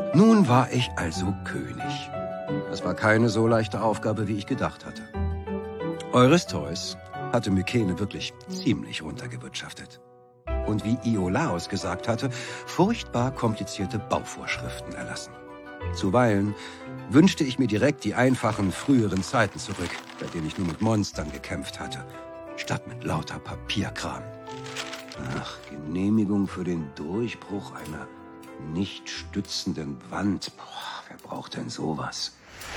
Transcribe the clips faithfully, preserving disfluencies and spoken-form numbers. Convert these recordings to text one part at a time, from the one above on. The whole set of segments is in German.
Nun war ich also König. Das war keine so leichte Aufgabe, wie ich gedacht hatte. Eurystheus hatte Mykene wirklich ziemlich runtergewirtschaftet. Und wie Iolaos gesagt hatte, furchtbar komplizierte Bauvorschriften erlassen. Zuweilen wünschte ich mir direkt die einfachen, früheren Zeiten zurück, bei denen ich nur mit Monstern gekämpft hatte, statt mit lauter Papierkram. Ach, Genehmigung für den Durchbruch einer nicht stützenden Wand. Boah, wer braucht denn sowas?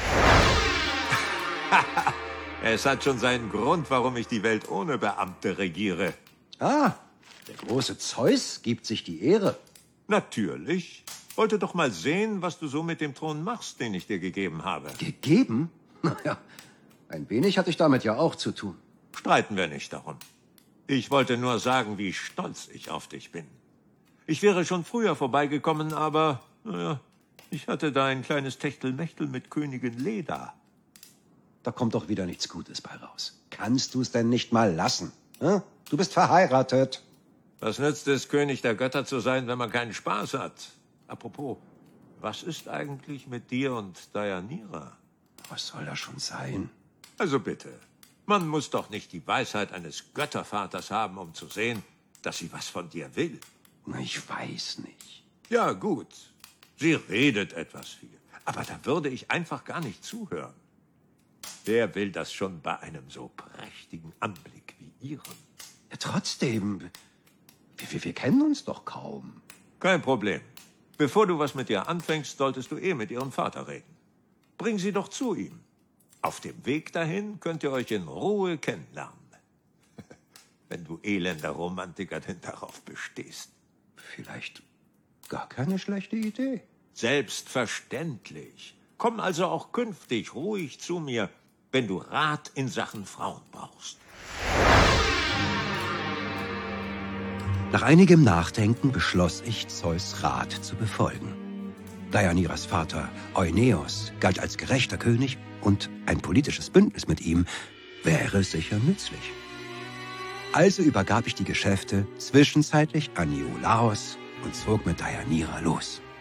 Es hat schon seinen Grund, warum ich die Welt ohne Beamte regiere. Ah, der große Zeus gibt sich die Ehre. Natürlich. Wollte doch mal sehen, was du so mit dem Thron machst, den ich dir gegeben habe. Gegeben? Naja, ein wenig hatte ich damit ja auch zu tun. Streiten wir nicht darum. Ich wollte nur sagen, wie stolz ich auf dich bin. Ich wäre schon früher vorbeigekommen, aber, naja, ich hatte da ein kleines Techtelmechtel mit Königin Leda. Da kommt doch wieder nichts Gutes bei raus. Kannst du es denn nicht mal lassen? Hm? Du bist verheiratet. Was nützt es, König der Götter zu sein, wenn man keinen Spaß hat? Apropos, was ist eigentlich mit dir und Deianira? Was soll das schon sein? Also bitte, man muss doch nicht die Weisheit eines Göttervaters haben, um zu sehen, dass sie was von dir will. Ich weiß nicht. Ja, gut. Sie redet etwas viel. Aber da würde ich einfach gar nicht zuhören. Wer will das schon bei einem so prächtigen Anblick wie Ihrem? Ja, trotzdem, wir, wir, wir kennen uns doch kaum. Kein Problem. Bevor du was mit ihr anfängst, solltest du eh mit ihrem Vater reden. Bring sie doch zu ihm. Auf dem Weg dahin könnt ihr euch in Ruhe kennenlernen. Wenn du elender Romantiker denn darauf bestehst. Vielleicht gar keine schlechte Idee. Selbstverständlich. Komm also auch künftig ruhig zu mir, wenn du Rat in Sachen Frauen brauchst. Nach einigem Nachdenken beschloss ich, Zeus Rat zu befolgen. Deianiras Vater Euneos galt als gerechter König und ein politisches Bündnis mit ihm wäre sicher nützlich. Also übergab ich die Geschäfte zwischenzeitlich an Iolaos und zog mit Deianira los.